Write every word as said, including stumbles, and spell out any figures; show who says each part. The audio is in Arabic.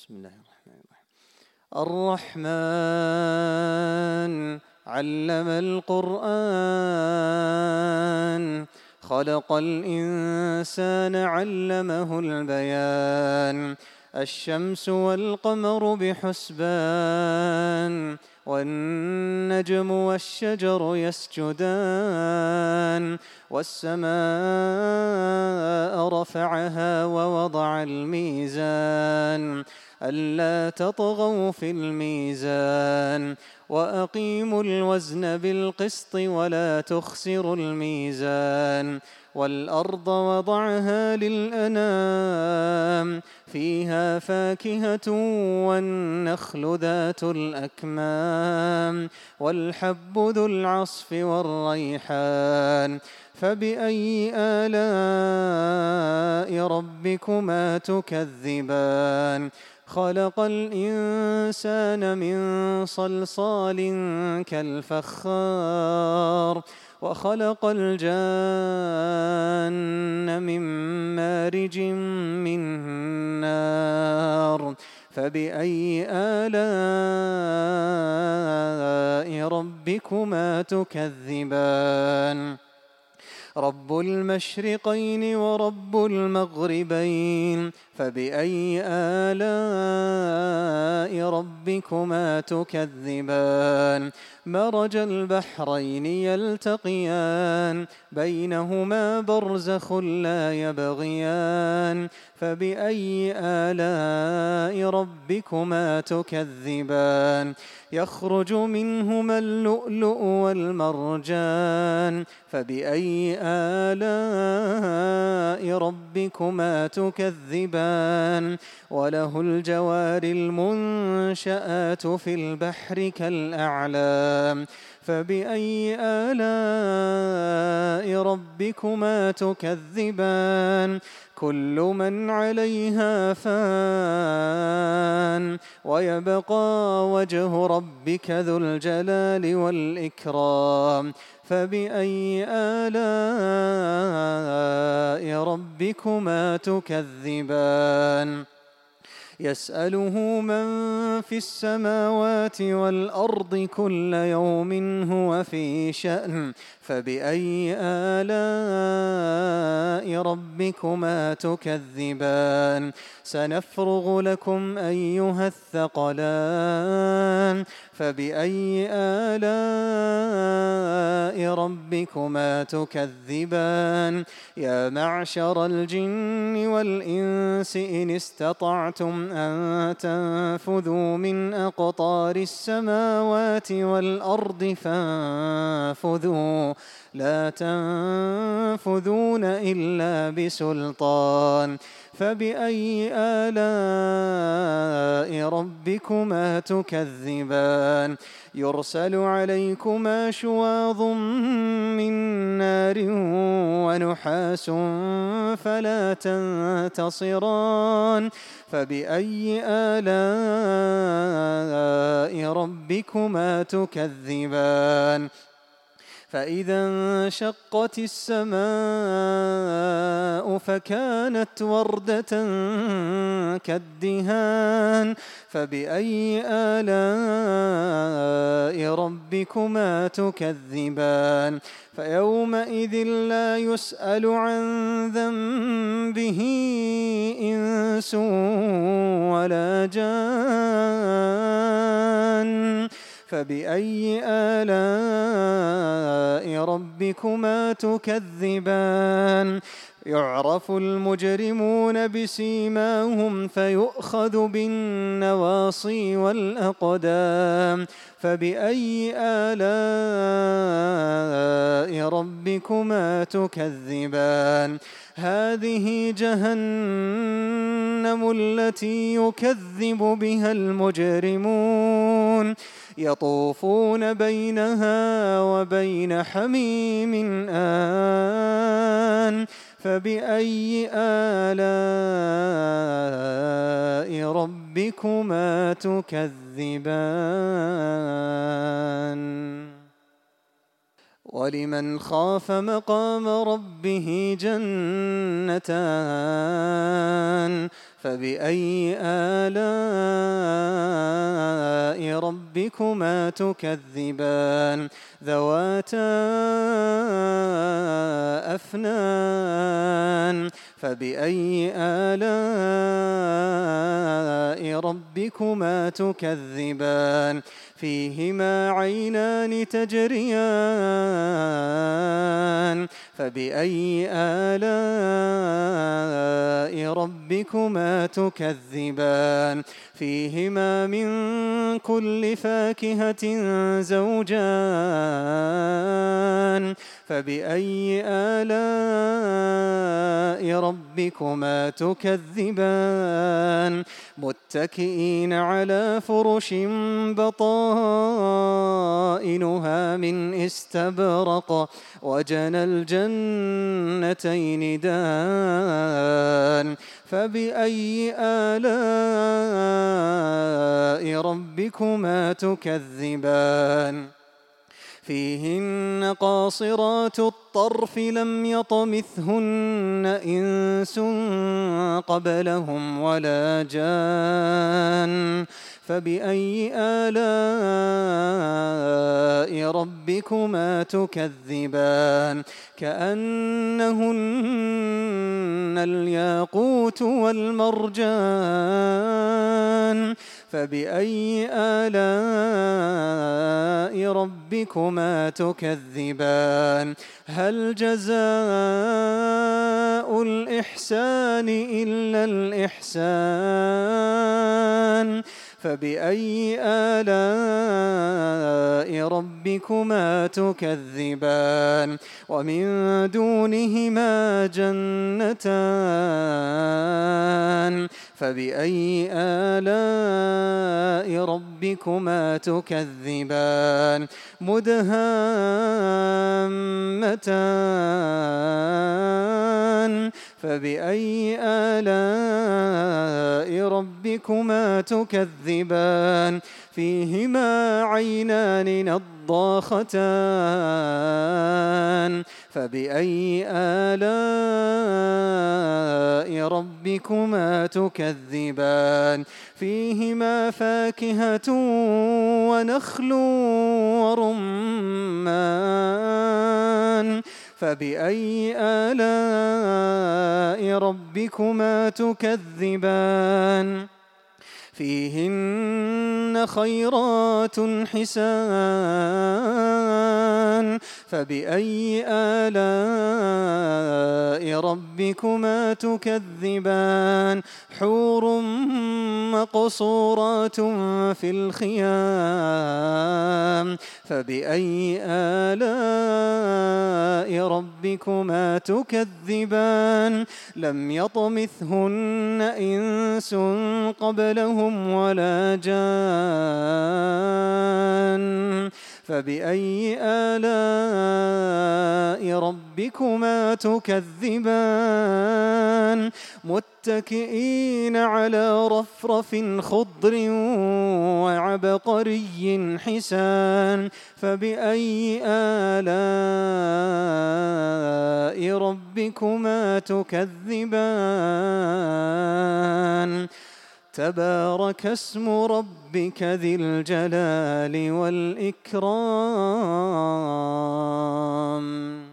Speaker 1: بسم الله الرحمن الرحيم. الرحمن علم القرآن خلق الإنسان علمه البيان. الشمس والقمر بحسبان والنجم والشجر يسجدان. والسماء رفعها ووضع الميزان ألا تطغوا في الميزان وأقيموا الوزن بالقسط ولا تخسروا الميزان. والأرض وضعها للأنام فيها فاكهة والنخل ذات الأكمام والحب ذو العصف والريحان. فبأي آلاء ربكما تكذبان؟ خلق الإنسان من صلصال كالفخار وخلق الجان من مارج من نار. فبأي آلاء ربكما تكذبان؟ رب المشرقين ورب المغربين. فبأي آلاء ربكما تكذبان؟ مرج البحرين يلتقيان بينهما برزخ لا يبغيان. فبأي آلاء ربكما تكذبان؟ يخرج منهما اللؤلؤ والمرجان. فبأي آلاء ربكما تكذبان؟ وله الجوار المنشآت في البحر كالأعلام. فبأي آلاء ربكما تكذبان؟ كل من عليها فان ويبقى وجه ربك ذو الجلال والإكرام. فبأي آلاء ربكما تكذبان؟ يسأله من في السماوات والأرض كل يوم هو في شأن. فبأي آلاء ربكما تكذبان؟ سنفرغ لكم أيها الثقلان. فبأي آلاء ربكما تكذبان؟ يا معشر الجن والإنس إن استطعتم أن تنفذوا من أقطار السماوات والأرض فانفذوا لا تنفذون إلا بسلطان. فبأي آلاء ربكما تكذبان؟ يرسل عليكما شواظ من نار ونحاس فلا تنتصران. فبأي آلاء ربكما تكذبان؟ فإذا انشقت السماء فكانت وردة كالدهان. فبأي آلاء ربكما تكذبان؟ فيومئذ لا يسأل عن ذنبه إنس ولا جان. فبأي آلاء ربكما تكذبان؟ يعرف المجرمون بسيماهم فيؤخذ بالنواصي والأقدام. فبأي آلاء ربكما تكذبان؟ هذه جهنم التي يكذب بها المجرمون يطوفون بينها وبين حميم آن. فبأي آلاء ربكما تكذبان؟ ولمن خاف مقام ربه جنتان فبأي آلاء ربكما تكذبان ذواتا أفنان فبأي آلاء ربكما تكذبان فيهما عينان تجريان فبأي آلاء ربكما تكذبان فيهما من كل فاكهة زوجان فبأي آلاء ربكما تكذبان متكئين على فرش بطائنها من استبرق وجنى الجنتين دان فبأي آلاء ربكما تكذبان فيهن قاصرات الطرف لم يطمثهن إنس قبلهم ولا جان فبأي آلاء ربكما تكذبان كأنهن الياقوت والمرجان فبأي آلاء ربكما تكذبان هل جزاء الإحسان إلا الإحسان فبأي آلاء ربكما تكذبان ومن دونهما جنتان فبأي آلاء ربكما تكذبان مدهامتان فبأي آلاء ربكما تكذبان فيهما عينان نضاختان فبأي آلاء ربكما تكذبان فيهما فاكهة ونخل ورمان فبأي آلاء ربكما تكذبان فيهن خيرات حسان فبأي آلاء ربكما تكذبان حور مقصورات في الخيام فبأي آلاء ربكما تكذبان لم يطمثهن إنس قبلهم ولا جان فبأي آلاء ربكما تكذبان متكئين على رفرف خضر وعبقري حسان فبأي آلاء ربكما تكذبان تبارك اسم ربك ذي الجلال والإكرام.